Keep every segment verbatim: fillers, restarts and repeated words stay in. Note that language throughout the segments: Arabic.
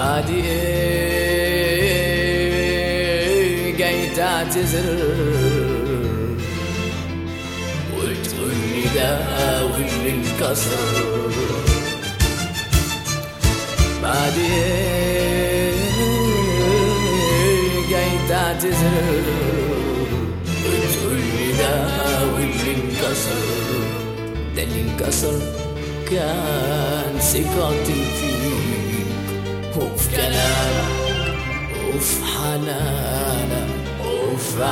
بعد ايه جاي تعتذر وتقولي ده واللي انكسر؟ بعد ايه جاي تعتذر وتقولي ده واللي انكسر؟ ده اللي انكسر كان ثقتي فيك وفي كلامك وفي حنانك وفي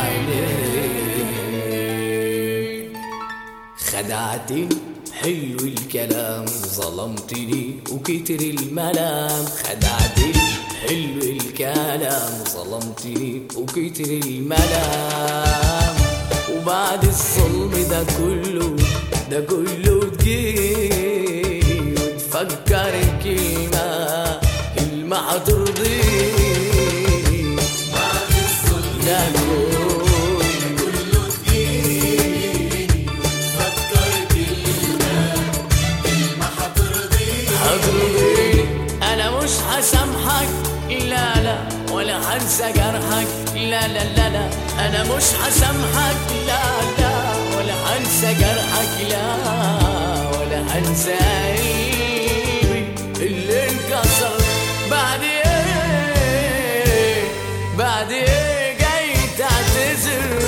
عينيك. خدعتني حلو الكلام، ظلمتني وكتر الملام. خدعتني حلو الكلام، ظلمتني وكتر الملام. وبعد الظلم ده كله ده كله تجيني وتفكر كلمة كلمة هترضيني. بعد الظلم ده كله تجيني وتفكر كلمة كلمة هترضيني هترضيني. أنا مش هسامحك لا لا ولا هنسى جرحك لا لا لا لا. أنا مش هسامحك لا لا ولا هنسى جرحك لا ولا هنسى قلبي اللي انكسر. بعد ايه بعد ايه جاي تعتذر؟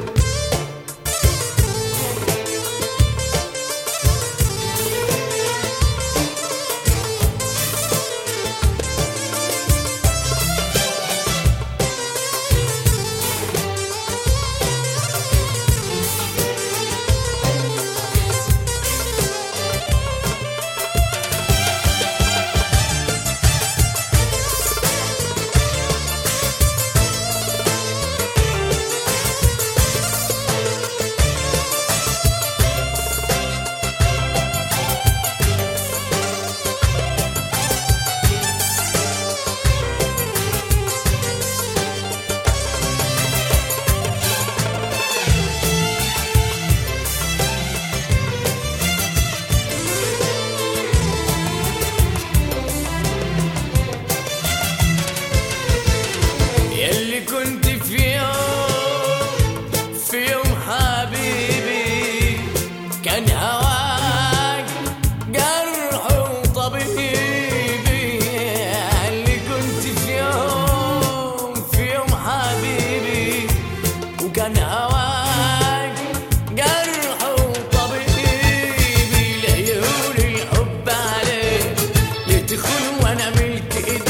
كنت في يوم في يوم حبيبي كان هواك جرح وطبيبي. اللي كنت في يوم في يوم حبيبي وكان هواك جرح وطبيبي. لعيون الحب عليك لتخون وانا ملك ايديك.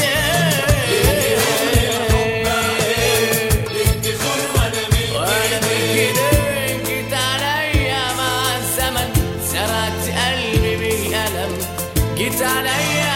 جيت عليا